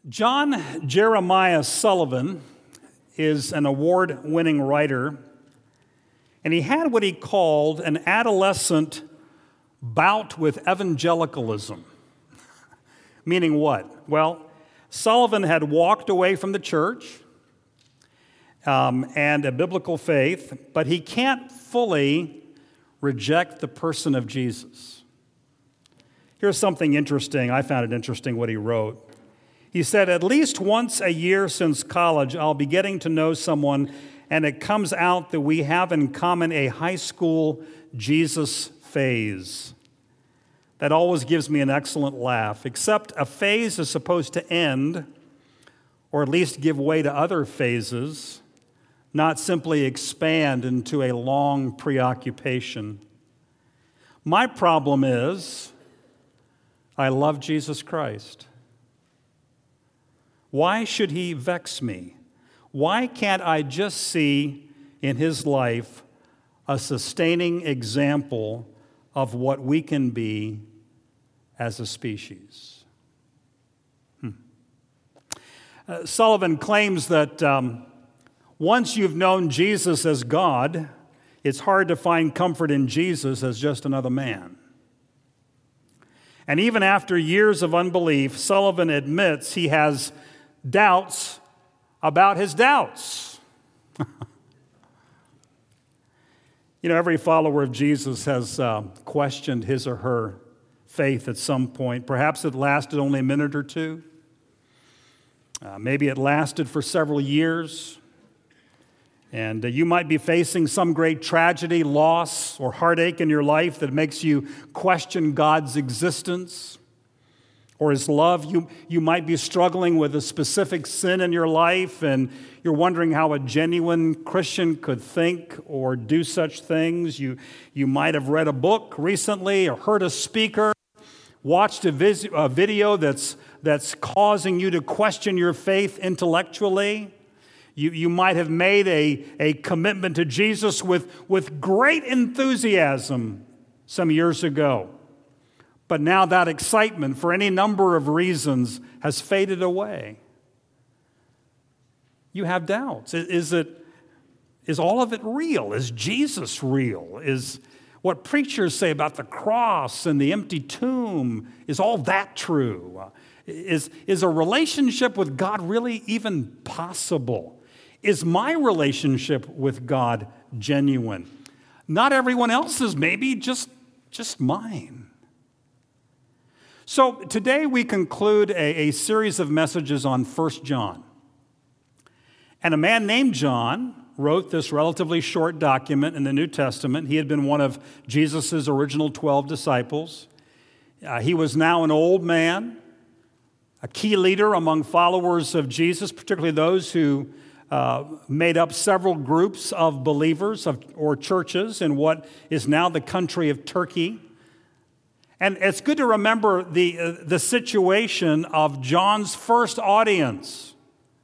John Jeremiah Sullivan is an award-winning writer, and he had what he called an adolescent bout with evangelicalism. Meaning what? Well, Sullivan had walked away from the church and a biblical faith, but he can't fully reject the person of Jesus. Here's something interesting. I found it interesting what he wrote. He said, "At least once a year since college, I'll be getting to know someone, and it comes out that we have in common a high school Jesus phase. That always gives me an excellent laugh, except a phase is supposed to end, or at least give way to other phases, not simply expand into a long preoccupation. My problem is, I love Jesus Christ. Why should he vex me? Why can't I just see in his life a sustaining example of what we can be as a species?" Sullivan claims that once you've known Jesus as God, it's hard to find comfort in Jesus as just another man. And even after years of unbelief, Sullivan admits he has doubts about his doubts. Every follower of Jesus has questioned his or her faith at some point. Perhaps it lasted only a minute or two. Maybe it lasted for several years. And you might be facing some great tragedy, loss, or heartache in your life that makes you question God's existence or his love. You might be struggling with a specific sin in your life, and you're wondering how a genuine Christian could think or do such things. You might have read a book recently or heard a speaker, watched a video that's causing you to question your faith intellectually. You might have made a commitment to Jesus with great enthusiasm some years ago. But now that excitement, for any number of reasons, has faded away. You have doubts. Is all of it real? Is Jesus real? Is what preachers say about the cross and the empty tomb, is all that true? Is a relationship with God really even possible? Is my relationship with God genuine? Not everyone else's, maybe just mine. So today we conclude a series of messages on 1 John. And a man named John wrote this relatively short document in the New Testament. He had been one of Jesus' original 12 disciples. He was now an old man, a key leader among followers of Jesus, particularly those who made up several groups of believers or churches in what is now the country of Turkey. And it's good to remember the situation of John's first audience.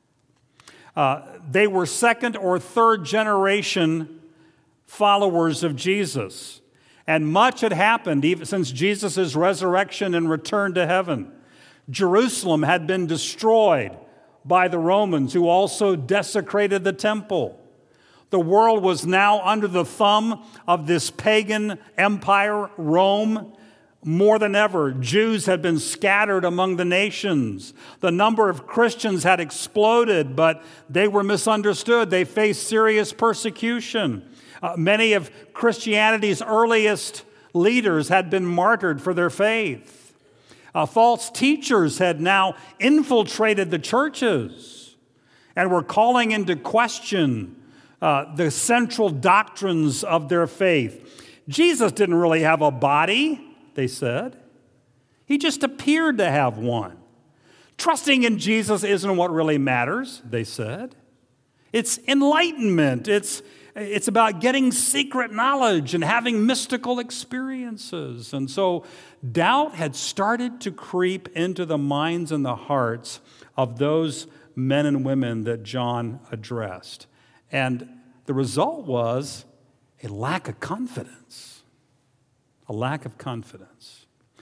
They were second or third generation followers of Jesus. And much had happened even since Jesus' resurrection and return to heaven. Jerusalem had been destroyed by the Romans, who also desecrated the temple. The world was now under the thumb of this pagan empire, Rome. More than ever, Jews had been scattered among the nations. The number of Christians had exploded, but they were misunderstood. They faced serious persecution. Many of Christianity's earliest leaders had been martyred for their faith. False teachers had now infiltrated the churches and were calling into question the central doctrines of their faith. Jesus didn't really have a body, they said. He just appeared to have one. Trusting in Jesus isn't what really matters, they said. It's enlightenment. It's about getting secret knowledge and having mystical experiences. And so doubt had started to creep into the minds and the hearts of those men and women that John addressed. And the result was a lack of confidence. A lack of confidence.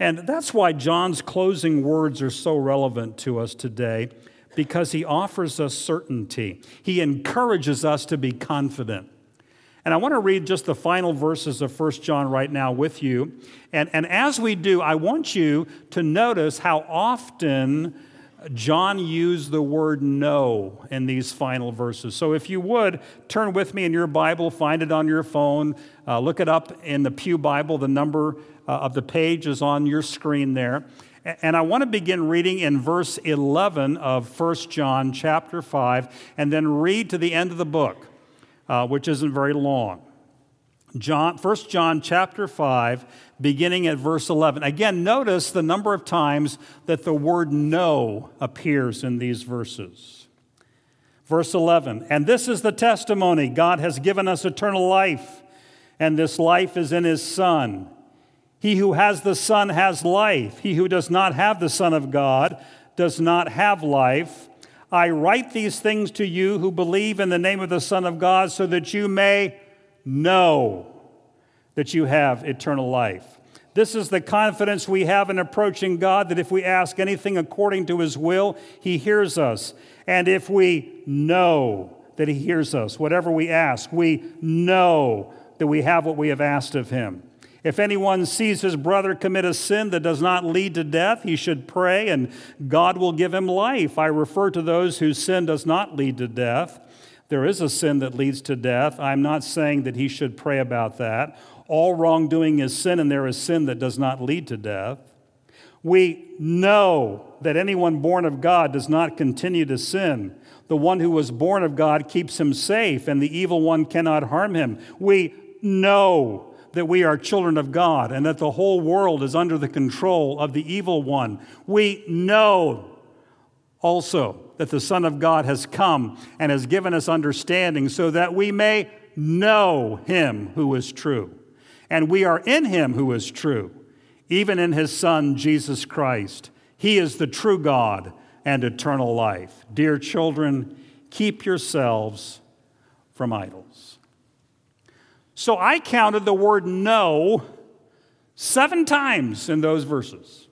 And that's why John's closing words are so relevant to us today, because he offers us certainty. He encourages us to be confident. And I want to read just the final verses of 1 John right now with you. And as we do, I want you to notice how often John used the word know in these final verses. So if you would, turn with me in your Bible, find it on your phone, look it up in the Pew Bible. The number of the page is on your screen there. And I want to begin reading in verse 11 of 1 John chapter 5, and then read to the end of the book, which isn't very long. 1 John chapter 5, beginning at verse 11. Again, notice the number of times that the word know appears in these verses. Verse 11, and this is the testimony: God has given us eternal life, and this life is in his Son. He who has the Son has life. He who does not have the Son of God does not have life. I write these things to you who believe in the name of the Son of God, so that you may know that you have eternal life. This is the confidence we have in approaching God, that if we ask anything according to his will, he hears us. And if we know that he hears us, whatever we ask, we know that we have what we have asked of him. If anyone sees his brother commit a sin that does not lead to death, he should pray, and God will give him life. I refer to those whose sin does not lead to death. There is a sin that leads to death. I'm not saying that he should pray about that. All wrongdoing is sin, and there is sin that does not lead to death. We know that anyone born of God does not continue to sin. The one who was born of God keeps him safe, and the evil one cannot harm him. We know that we are children of God, and that the whole world is under the control of the evil one. We know also that the Son of God has come and has given us understanding, so that we may know him who is true. And we are in him who is true, even in his Son, Jesus Christ. He is the true God and eternal life. Dear children, keep yourselves from idols. So I counted the word know 7 times in those verses.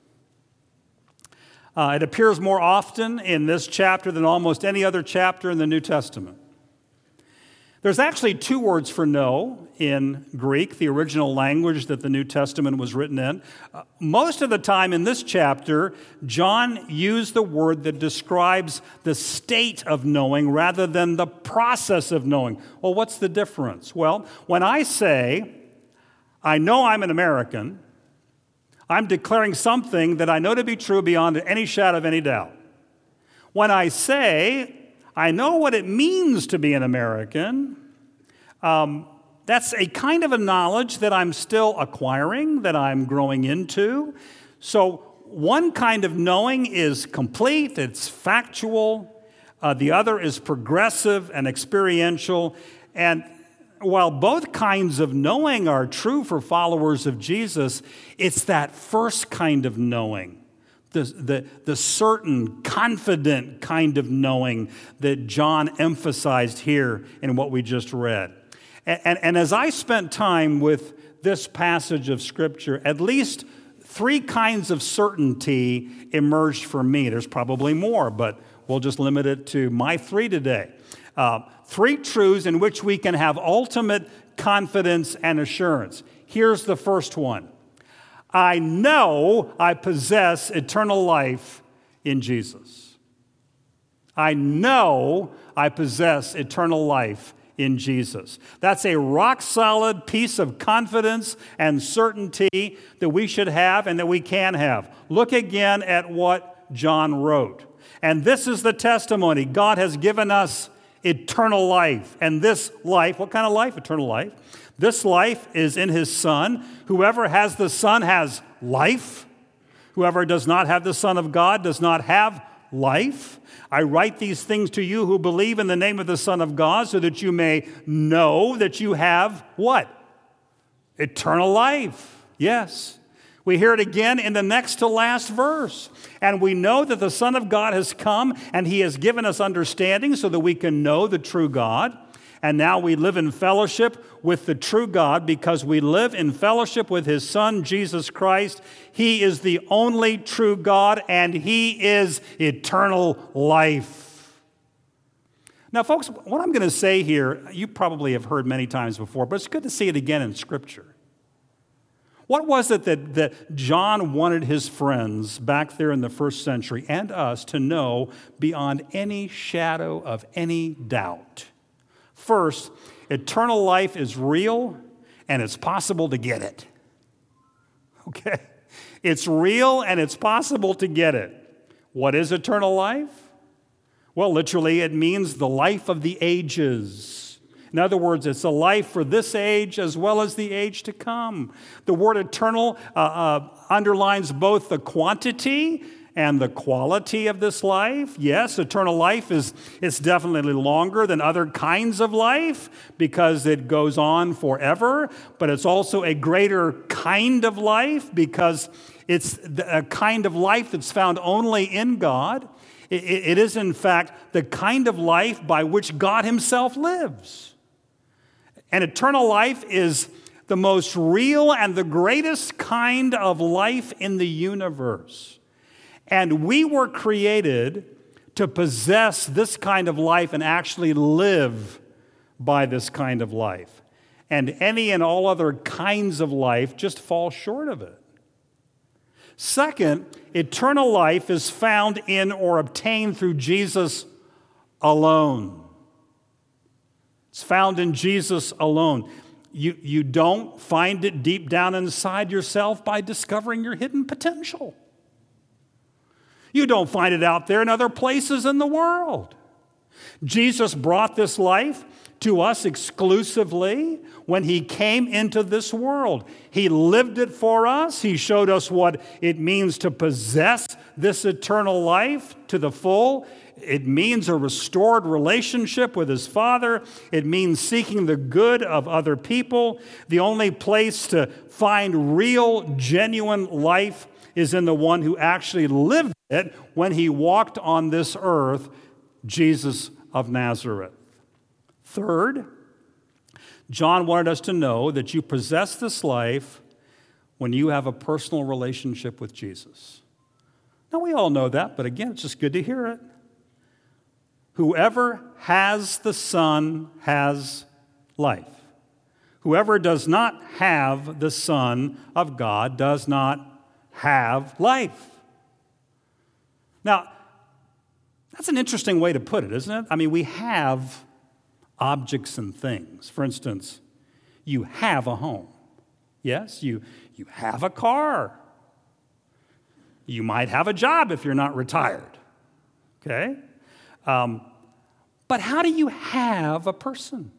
It appears more often in this chapter than almost any other chapter in the New Testament. There's actually 2 words for know in Greek, the original language that the New Testament was written in. Most of the time in this chapter, John used the word that describes the state of knowing rather than the process of knowing. Well, what's the difference? Well, when I say, I know I'm an American, I'm declaring something that I know to be true beyond any shadow of any doubt. When I say, I know what it means to be an American, that's a kind of a knowledge that I'm still acquiring, that I'm growing into. So one kind of knowing is complete, it's factual. The other is progressive and experiential. And while both kinds of knowing are true for followers of Jesus, it's that first kind of knowing, the certain, confident kind of knowing that John emphasized here in what we just read. And as I spent time with this passage of Scripture, at least 3 kinds of certainty emerged for me. There's probably more, but we'll just limit it to my 3 today. 3 truths in which we can have ultimate confidence and assurance. Here's the first one. I know I possess eternal life in Jesus. I know I possess eternal life in Jesus. That's a rock-solid piece of confidence and certainty that we should have and that we can have. Look again at what John wrote. And this is the testimony. God has given us eternal life. And this life, what kind of life? Eternal life. This life is in his Son. Whoever has the Son has life. Whoever does not have the Son of God does not have life. I write these things to you who believe in the name of the Son of God, so that you may know that you have what? Eternal life. Yes. We hear it again in the next to last verse. And we know that the Son of God has come, and he has given us understanding so that we can know the true God. And now we live in fellowship with the true God because we live in fellowship with His Son, Jesus Christ. He is the only true God, and He is eternal life. Now, folks, what I'm going to say here, you probably have heard many times before, but it's good to see it again in Scripture. What was it that John wanted his friends back there in the first century and us to know beyond any shadow of any doubt? First, eternal life is real and it's possible to get it. Okay? It's real and it's possible to get it. What is eternal life? Well, literally, it means the life of the ages. In other words, it's a life for this age as well as the age to come. The word eternal underlines both the quantity and the quality of this life. Yes, eternal life is definitely longer than other kinds of life because it goes on forever, but it's also a greater kind of life because it's a kind of life that's found only in God. It is, in fact, the kind of life by which God Himself lives. And eternal life is the most real and the greatest kind of life in the universe. And we were created to possess this kind of life and actually live by this kind of life. And any and all other kinds of life just fall short of it. Second, eternal life is found in or obtained through Jesus alone. It's found in Jesus alone. You don't find it deep down inside yourself by discovering your hidden potential. You don't find it out there in other places in the world. Jesus brought this life to us exclusively when He came into this world. He lived it for us. He showed us what it means to possess this eternal life to the full. It means a restored relationship with His Father. It means seeking the good of other people. The only place to find real, genuine life is in the one who actually lived it when He walked on this earth, Jesus of Nazareth. Third, John wanted us to know that you possess this life when you have a personal relationship with Jesus. Now, we all know that, but again, it's just good to hear it. Whoever has the Son has life. Whoever does not have the Son of God does not have life. Now, that's an interesting way to put it, isn't it? I mean, we have objects and things. For instance, you have a home. Yes, you have a car. You might have a job if you're not retired. Okay? But how do you have a person?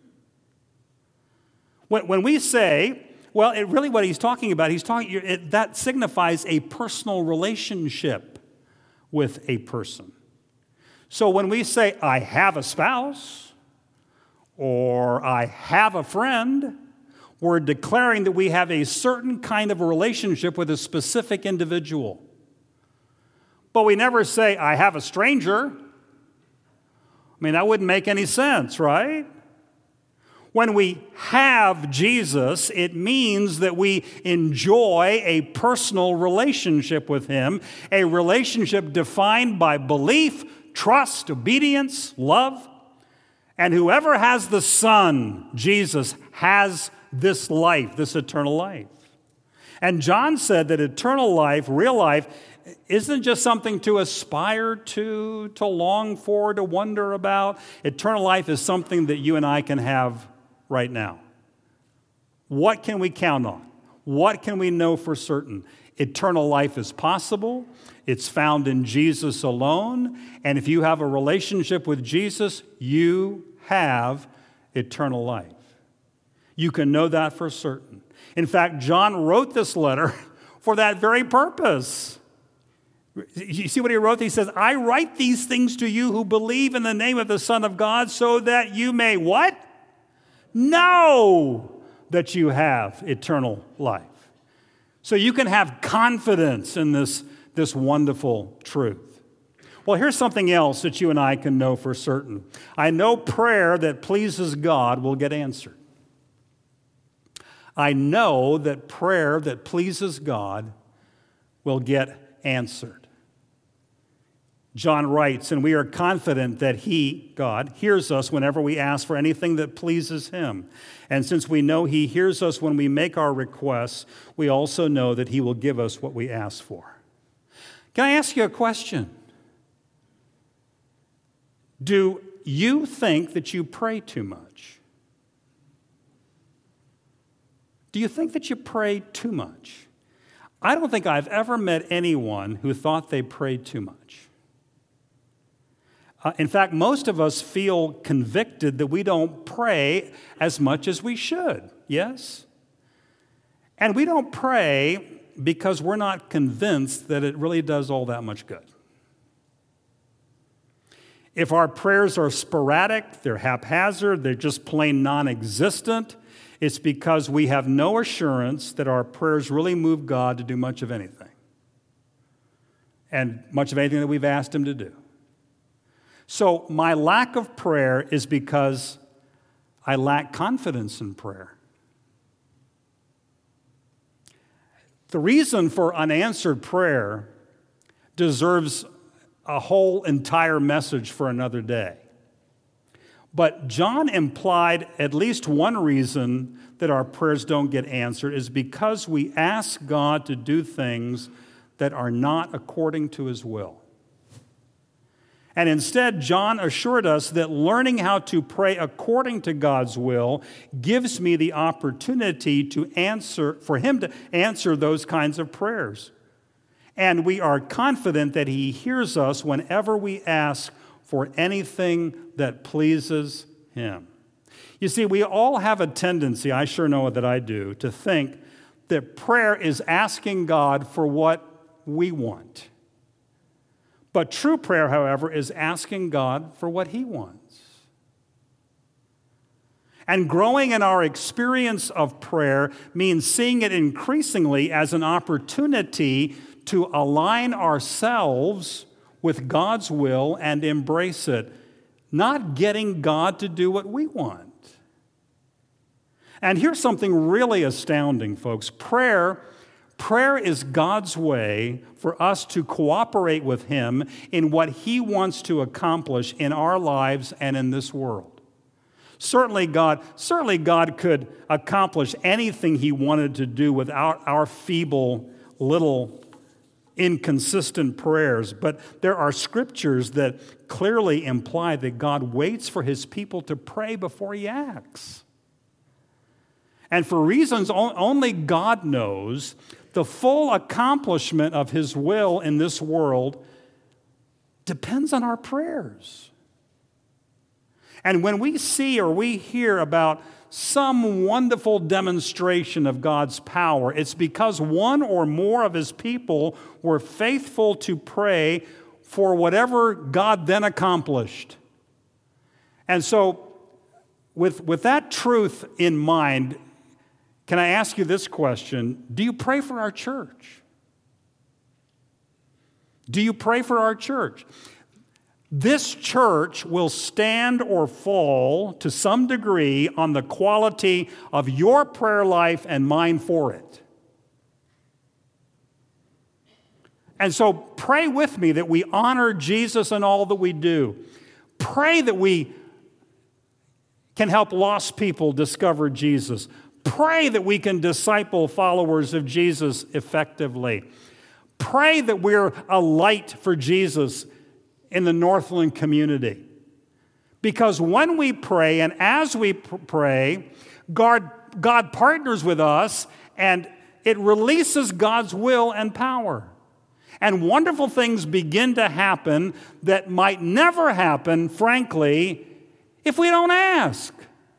When we say, well, really what he's talking about, that signifies a personal relationship with a person. So when we say, I have a spouse, or I have a friend, we're declaring that we have a certain kind of a relationship with a specific individual. But we never say, I have a stranger. I mean, that wouldn't make any sense, right? When we have Jesus, it means that we enjoy a personal relationship with Him, a relationship defined by belief, trust, obedience, love. And whoever has the Son, Jesus, has this life, this eternal life. And John said that eternal life, real life, isn't just something to aspire to long for, to wonder about. Eternal life is something that you and I can have right now. What can we count on? What can we know for certain? Eternal life is possible. It's found in Jesus alone. And if you have a relationship with Jesus, you have eternal life. You can know that for certain. In fact, John wrote this letter for that very purpose. You see what he wrote? He says, I write these things to you who believe in the name of the Son of God so that you may what? Know that you have eternal life. So you can have confidence in this wonderful truth. Well, here's something else that you and I can know for certain. I know prayer that pleases God will get answered. I know that prayer that pleases God will get answered. John writes, and we are confident that He, God, hears us whenever we ask for anything that pleases Him. And since we know He hears us when we make our requests, we also know that He will give us what we ask for. Can I ask you a question? Do you think that you pray too much? Do you think that you pray too much? I don't think I've ever met anyone who thought they prayed too much. In fact, most of us feel convicted that we don't pray as much as we should, yes? And we don't pray because we're not convinced that it really does all that much good. If our prayers are sporadic, they're haphazard, they're just plain non-existent, it's because we have no assurance that our prayers really move God to do much of anything. And much of anything that we've asked Him to do. So my lack of prayer is because I lack confidence in prayer. The reason for unanswered prayer deserves a whole entire message for another day. But John implied at least one reason that our prayers don't get answered is because we ask God to do things that are not according to His will. And instead, John assured us that learning how to pray according to God's will gives me the opportunity for Him to answer those kinds of prayers. And we are confident that He hears us whenever we ask for anything that pleases Him. You see, we all have a tendency, I sure know that I do, to think that prayer is asking God for what we want. But true prayer, however, is asking God for what He wants. And growing in our experience of prayer means seeing it increasingly as an opportunity to align ourselves with God's will and embrace it, not getting God to do what we want. And here's something really astounding, folks. Prayer is God's way for us to cooperate with Him in what He wants to accomplish in our lives and in this world. Certainly God could accomplish anything He wanted to do without our feeble, little, inconsistent prayers. But there are scriptures that clearly imply that God waits for His people to pray before He acts. And for reasons only God knows, the full accomplishment of His will in this world depends on our prayers. And when we see or we hear about some wonderful demonstration of God's power, it's because one or more of His people were faithful to pray for whatever God then accomplished. And so, with that truth in mind, can I ask you this question? Do you pray for our church? Do you pray for our church? This church will stand or fall to some degree on the quality of your prayer life and mine for it. And so pray with me that we honor Jesus in all that we do. Pray that we can help lost people discover Jesus. Pray that we can disciple followers of Jesus effectively. Pray that we're a light for Jesus in the Northland community. Because when we pray and as we pray, God partners with us and it releases God's will and power. And wonderful things begin to happen that might never happen, frankly, if we don't ask.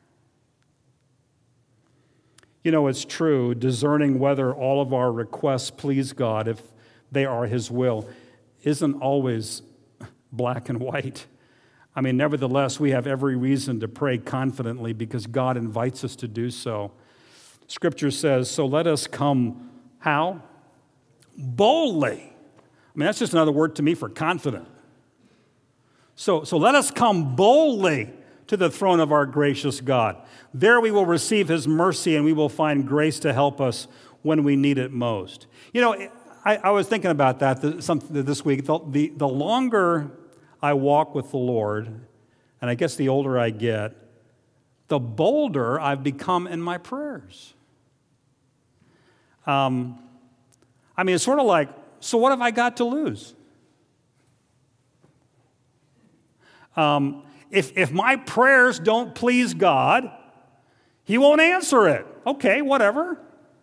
You know, it's true, discerning whether all of our requests please God, if they are His will, isn't always black and white. I mean, nevertheless, we have every reason to pray confidently because God invites us to do so. Scripture says, so let us come, how? Boldly. I mean, that's just another word to me for confident. So let us come boldly to the throne of our gracious God. There we will receive his mercy and we will find grace to help us when we need it most. You know, I was thinking about that this week. The longer I walk with the Lord, and I guess the older I get, the bolder I've become in my prayers. I mean, it's sort of like, so what have I got to lose? If my prayers don't please God, he won't answer it. Okay, whatever.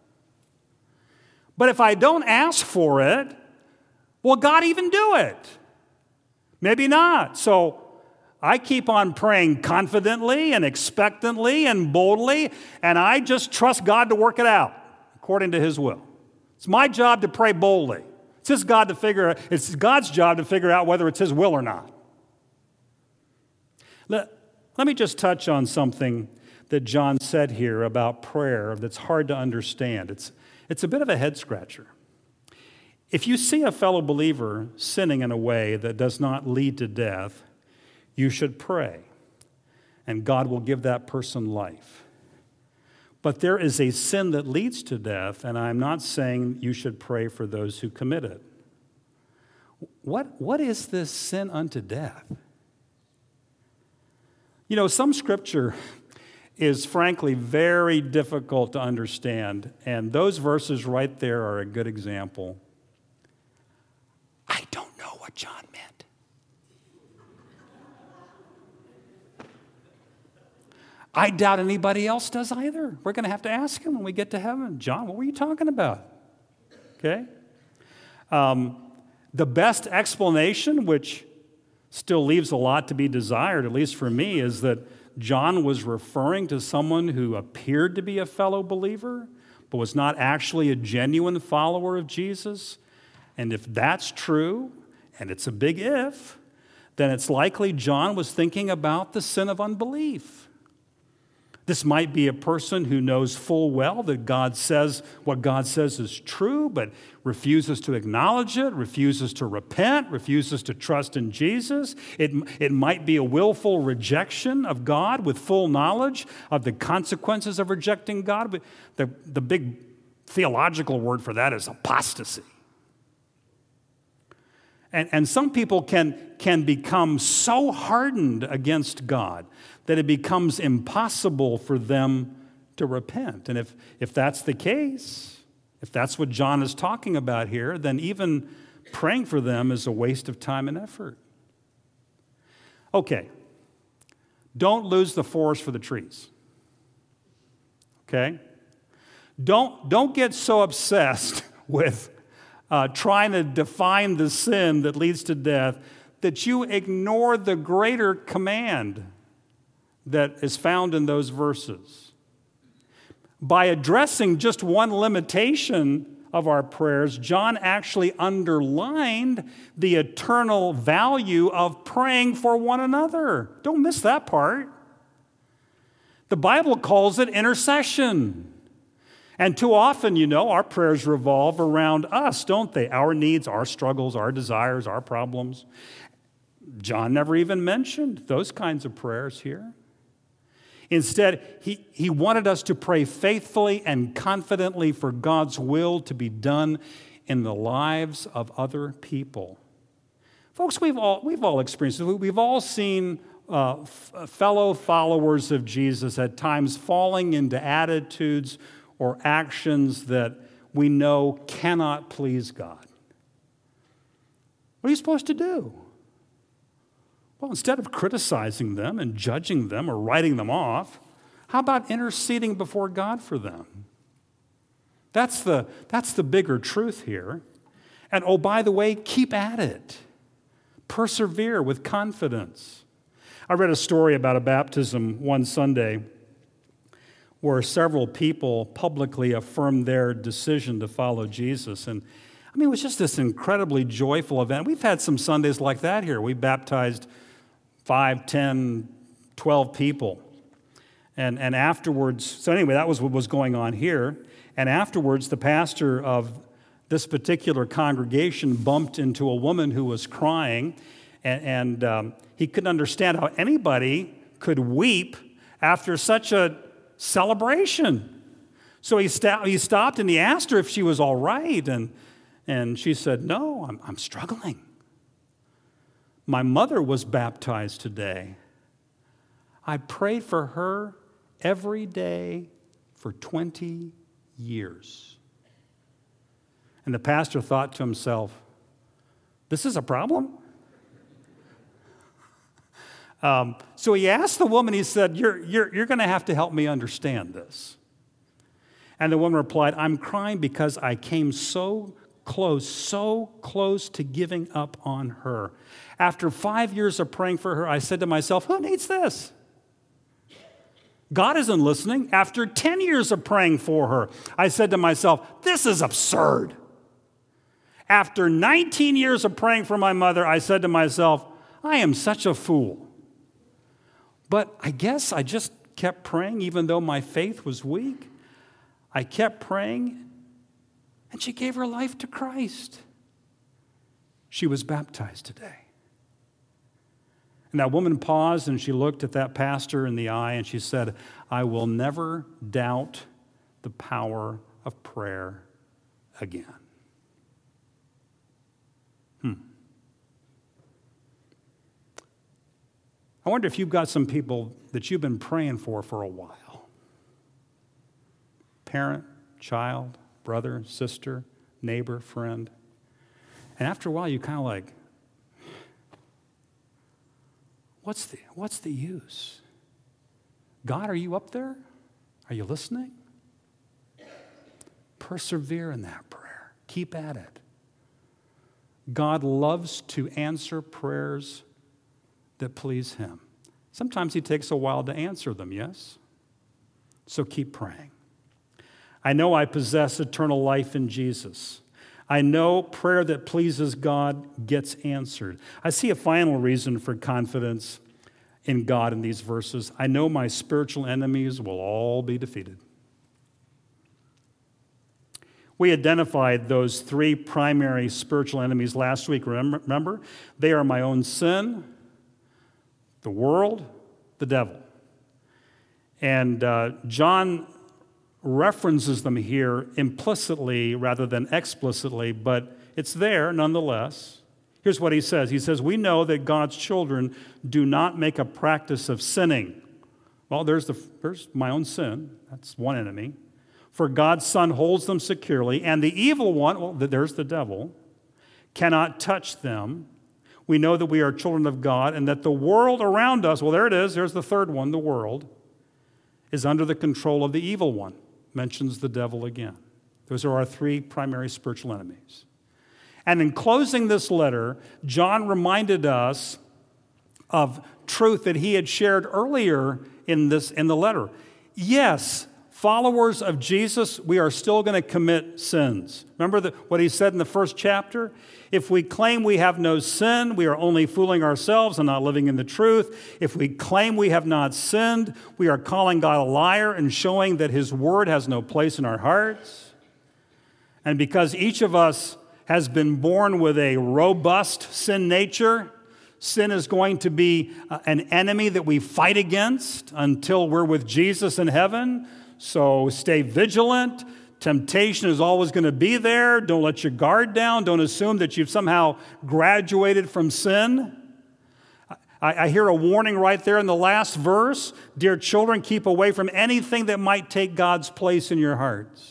But if I don't ask for it, will God even do it? Maybe not. So I keep on praying confidently and expectantly and boldly, and I just trust God to work it out according to his will. It's my job to pray boldly. It's God's job to figure out whether it's his will or not. Let me just touch on something that John said here about prayer that's hard to understand. It's a bit of a head scratcher. If you see a fellow believer sinning in a way that does not lead to death, you should pray, and God will give that person life. But there is a sin that leads to death, and I'm not saying you should pray for those who commit it. What is this sin unto death? You know, some scripture is frankly very difficult to understand, and those verses right there are a good example. I don't know what John meant. I doubt anybody else does either. We're going to have to ask him when we get to heaven. John, what were you talking about? Okay? The best explanation, which still leaves a lot to be desired, at least for me, is that John was referring to someone who appeared to be a fellow believer, but was not actually a genuine follower of Jesus. And if that's true, and it's a big if, then it's likely John was thinking about the sin of unbelief. This might be a person who knows full well that what God says is true, but refuses to acknowledge it, refuses to repent, refuses to trust in Jesus. It might be a willful rejection of God with full knowledge of the consequences of rejecting God. But the big theological word for that is apostasy. And some people can become so hardened against God that it becomes impossible for them to repent. And if that's the case, if that's what John is talking about here, then even praying for them is a waste of time and effort. Okay, don't lose the forest for the trees. Okay? Don't get so obsessed with trying to define the sin that leads to death that you ignore the greater command that is found in those verses. By addressing just one limitation of our prayers, John actually underlined the eternal value of praying for one another. Don't miss that part. The Bible calls it intercession. And too often, you know, our prayers revolve around us, don't they? Our needs, our struggles, our desires, our problems. John never even mentioned those kinds of prayers here. Instead, he wanted us to pray faithfully and confidently for God's will to be done in the lives of other people. Folks, we've all experienced it. We've all seen fellow followers of Jesus at times falling into attitudes or actions that we know cannot please God. What are you supposed to do? Well, instead of criticizing them and judging them or writing them off, how about interceding before God for them? That's the bigger truth here. And oh, by the way, keep at it. Persevere with confidence. I read a story about a baptism one Sunday where several people publicly affirmed their decision to follow Jesus. And I mean, it was just this incredibly joyful event. We've had some Sundays like that here. We baptized 5, 10, 12 people. And afterwards, so anyway, that was what was going on here. And afterwards, the pastor of this particular congregation bumped into a woman who was crying And he couldn't understand how anybody could weep after such a celebration. So he stopped and he asked her if she was all right. And she said, no, I'm struggling. My mother was baptized today. I prayed for her every day for 20 years. And the pastor thought to himself, this is a problem? So he asked the woman, he said, you're going to have to help me understand this. And the woman replied, I'm crying because I came so close to giving up on her. After 5 years of praying for her, I said to myself, who needs this? God isn't listening. After 10 years of praying for her, I said to myself, this is absurd. After 19 years of praying for my mother, I said to myself, I am such a fool. But I guess I just kept praying even though my faith was weak. I kept praying, and she gave her life to Christ. She was baptized today. And that woman paused and she looked at that pastor in the eye and she said, I will never doubt the power of prayer again. I wonder if you've got some people that you've been praying for a while. Parent, child, brother, sister, neighbor, friend. And after a while, you kind of like, what's the use? God, are you up there? Are you listening? Persevere in that prayer. Keep at it. God loves to answer prayers that please him. Sometimes he takes a while to answer them, yes? So keep praying. I know I possess eternal life in Jesus. I know prayer that pleases God gets answered. I see a final reason for confidence in God in these verses. I know my spiritual enemies will all be defeated. We identified those three primary spiritual enemies last week, remember? They are my own sin, the world, the devil. And John references them here implicitly rather than explicitly, but it's there nonetheless. Here's what he says. He says, we know that God's children do not make a practice of sinning. Well, there's my own sin. That's one enemy. For God's Son holds them securely, and the evil one, well, there's the devil, cannot touch them. We know that we are children of God and that the world around us, well, there it is, there's the third one, the world, is under the control of the evil one. Mentions the devil again. Those are our three primary spiritual enemies. And in closing this letter, John reminded us of truth that he had shared earlier in the letter. Yes, followers of Jesus, we are still going to commit sins. Remember what he said in the first chapter? If we claim we have no sin, we are only fooling ourselves and not living in the truth. If we claim we have not sinned, we are calling God a liar and showing that his word has no place in our hearts. And because each of us has been born with a robust sin nature, sin is going to be an enemy that we fight against until we're with Jesus in heaven. So stay vigilant. Temptation is always going to be there. Don't let your guard down. Don't assume that you've somehow graduated from sin. I hear a warning right there in the last verse. Dear children, keep away from anything that might take God's place in your hearts.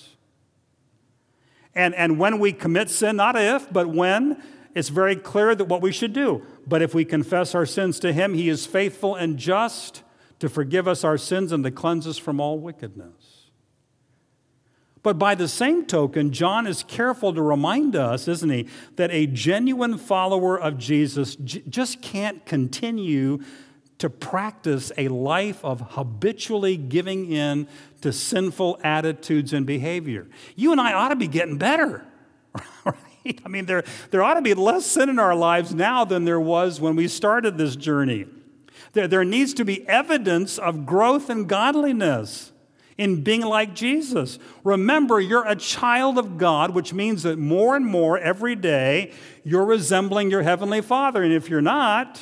And when we commit sin, not if, but when, it's very clear that what we should do. But if we confess our sins to him, he is faithful and just to forgive us our sins and to cleanse us from all wickedness. But by the same token, John is careful to remind us, isn't he, that a genuine follower of Jesus just can't continue to practice a life of habitually giving in to sinful attitudes and behavior. You and I ought to be getting better, right? I mean, there ought to be less sin in our lives now than there was when we started this journey. There needs to be evidence of growth in godliness in being like Jesus. Remember, you're a child of God, which means that more and more every day you're resembling your Heavenly Father. And if you're not,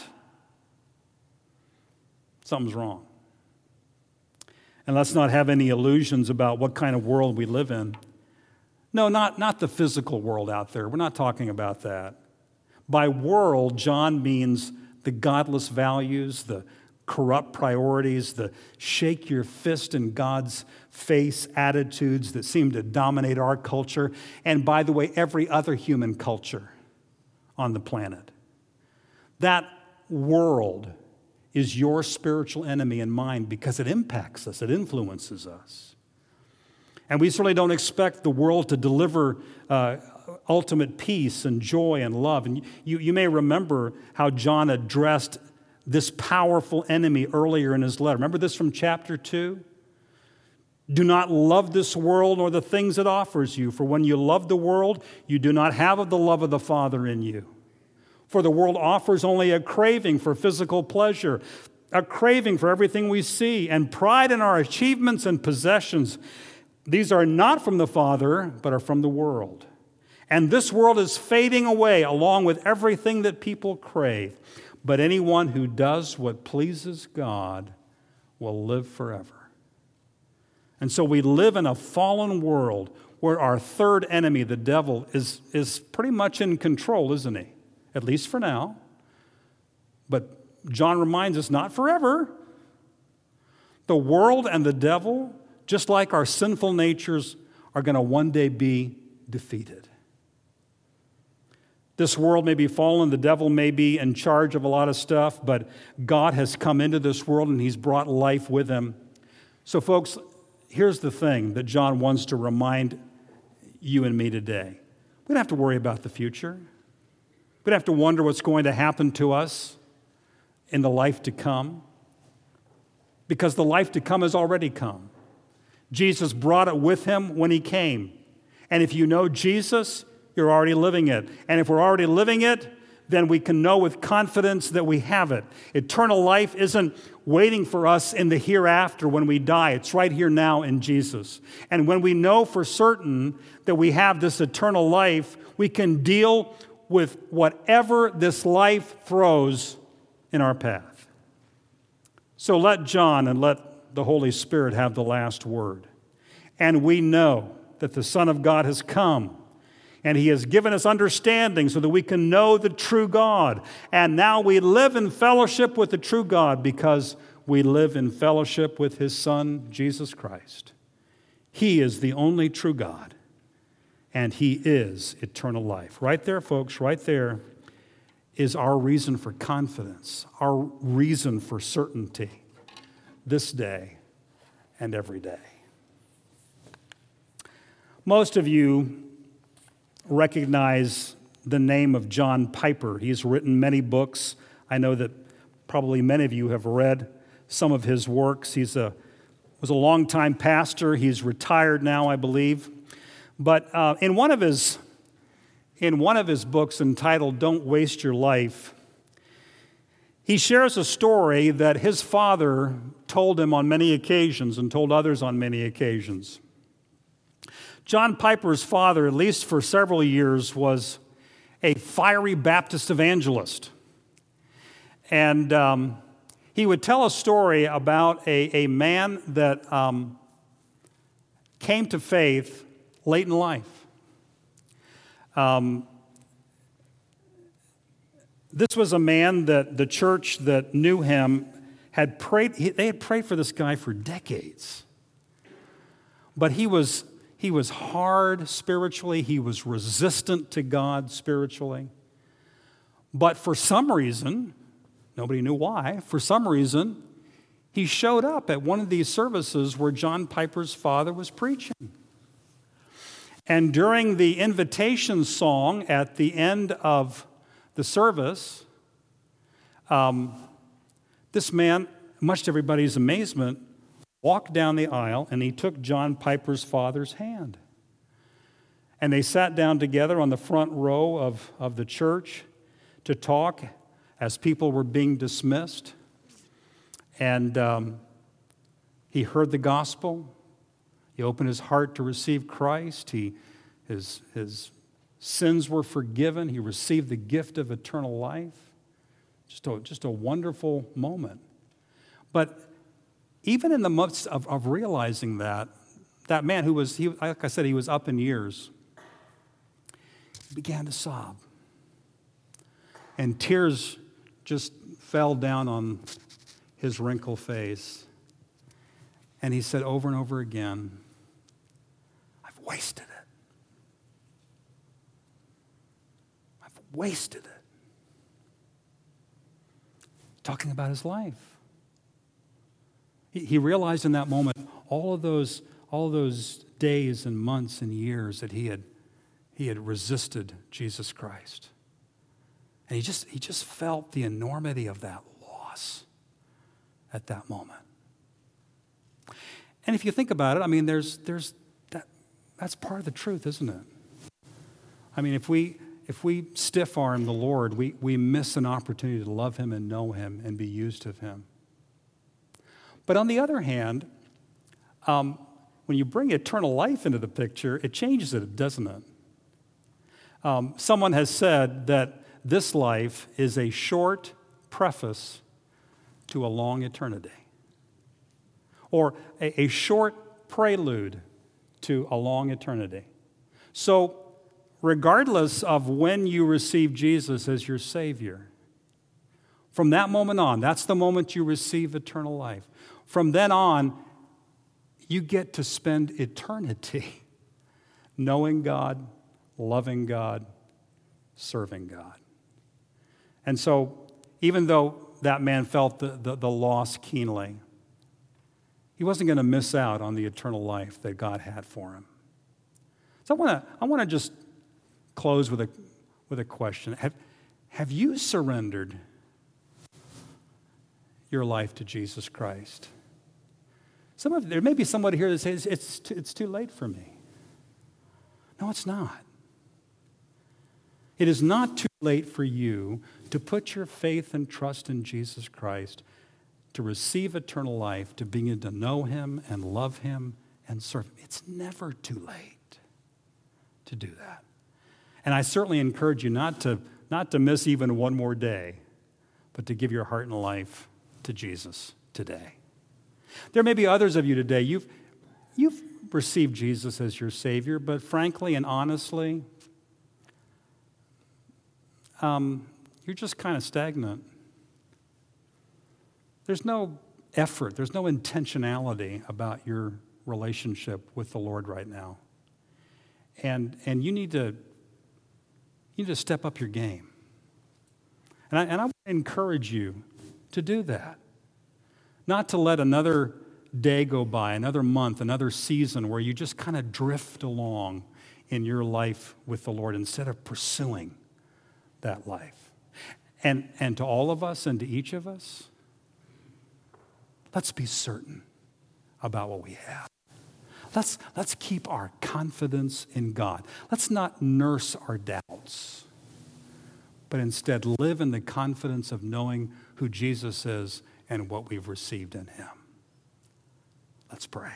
something's wrong. And let's not have any illusions about what kind of world we live in. No, not the physical world out there. We're not talking about that. By world, John means the godless values, the corrupt priorities, the shake your fist in God's face attitudes that seem to dominate our culture, and by the way, every other human culture on the planet. That world is your spiritual enemy and mine because it impacts us, it influences us. And we certainly don't expect the world to deliver ultimate peace and joy and love. And you may remember how John addressed this powerful enemy earlier in his letter. Remember this from chapter 2? Do not love this world nor the things it offers you, for when you love the world, you do not have the love of the Father in you. For the world offers only a craving for physical pleasure, a craving for everything we see, and pride in our achievements and possessions. These are not from the Father, but are from the world. And this world is fading away along with everything that people crave. But anyone who does what pleases God will live forever. And so we live in a fallen world where our third enemy, the devil, is pretty much in control, isn't he? At least for now. But John reminds us, not forever. The world and the devil, just like our sinful natures, are going to one day be defeated. This world may be fallen, the devil may be in charge of a lot of stuff, but God has come into this world and he's brought life with him. So folks, here's the thing that John wants to remind you and me today. We don't have to worry about the future. We don't have to wonder what's going to happen to us in the life to come, because the life to come has already come. Jesus brought it with him when he came. And if you know Jesus, you're already living it. And if we're already living it, then we can know with confidence that we have it. Eternal life isn't waiting for us in the hereafter when we die. It's right here now in Jesus. And when we know for certain that we have this eternal life, we can deal with whatever this life throws in our path. So let John and let the Holy Spirit have the last word. And we know that the Son of God has come, and he has given us understanding so that we can know the true God. And now we live in fellowship with the true God because we live in fellowship with his Son, Jesus Christ. He is the only true God, and he is eternal life. Right there, folks, right there is our reason for confidence, our reason for certainty this day and every day. Most of you recognize the name of John Piper. He's written many books. I know that probably many of you have read some of his works. He was a longtime pastor. He's retired now, I believe. But in one of his books entitled "Don't Waste Your Life," he shares a story that his father told him on many occasions and told others on many occasions. John Piper's father, at least for several years, was a fiery Baptist evangelist. And he would tell a story about a man that came to faith late in life. This was a man that the church that knew him had prayed. They had prayed for this guy for decades. But he was hard spiritually. He was resistant to God spiritually. But for some reason, nobody knew why, for some reason, he showed up at one of these services where John Piper's father was preaching. And during the invitation song at the end of the service, this man, much to everybody's amazement, walked down the aisle, and he took John Piper's father's hand. And they sat down together on the front row of the church to talk as people were being dismissed. And he heard the gospel. He opened his heart to receive Christ. His sins were forgiven. He received the gift of eternal life. Just a wonderful moment. But even in the midst of realizing that man like I said, he was up in years, he began to sob. And tears just fell down on his wrinkled face. And he said over and over again, I've wasted it. I've wasted it. Talking about his life. He realized in that moment all of those days and months and years that he had resisted Jesus Christ. And he just felt the enormity of that loss at that moment. And if you think about it, I mean, that's part of the truth, isn't it? I mean, if we stiff-arm the Lord, we miss an opportunity to love him and know him and be used of him. But on the other hand, when you bring eternal life into the picture, it changes it, doesn't it? Someone has said that this life is a short preface to a long eternity, or a short prelude to a long eternity. So, regardless of when you receive Jesus as your Savior, from that moment on, that's the moment you receive eternal life. From then on, you get to spend eternity knowing God, loving God, serving God. And so, even though that man felt the loss keenly, he wasn't going to miss out on the eternal life that God had for him. So I want to just close with a question. Have you surrendered your life to Jesus Christ? There may be somebody here that says, it's too late for me. No, it's not. It is not too late for you to put your faith and trust in Jesus Christ, to receive eternal life, to begin to know him and love him and serve him. It's never too late to do that. And I certainly encourage you not to miss even one more day, but to give your heart and life to Jesus today. There may be others of you today, you've received Jesus as your Savior, but frankly and honestly, you're just kind of stagnant. There's no effort, there's no intentionality about your relationship with the Lord right now. And you need to step up your game. And I want to encourage you to do that. Not to let another day go by, another month, another season where you just kind of drift along in your life with the Lord instead of pursuing that life. And to all of us and to each of us, let's be certain about what we have. Let's keep our confidence in God. Let's not nurse our doubts, but instead live in the confidence of knowing who Jesus is and what we've received in him. Let's pray.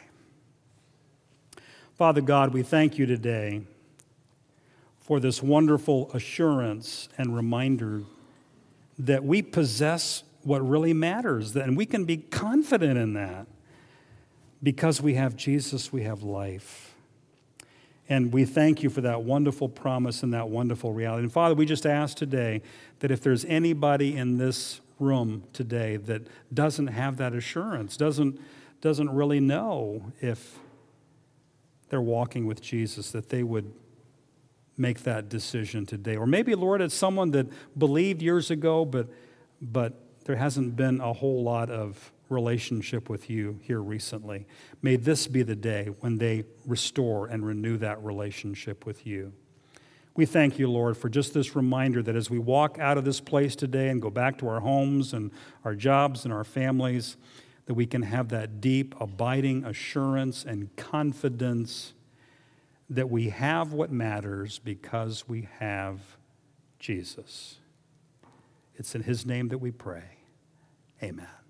Father God, we thank you today for this wonderful assurance and reminder that we possess what really matters, and we can be confident in that. Because we have Jesus, we have life. And we thank you for that wonderful promise and that wonderful reality. And Father, we just ask today that if there's anybody in this room today that doesn't have that assurance, doesn't really know if they're walking with Jesus, that they would make that decision today. Or maybe, Lord, it's someone that believed years ago, but there hasn't been a whole lot of relationship with you here recently. May this be the day when they restore and renew that relationship with you. We thank you, Lord, for just this reminder that as we walk out of this place today and go back to our homes and our jobs and our families, that we can have that deep, abiding assurance and confidence that we have what matters because we have Jesus. It's in his name that we pray. Amen.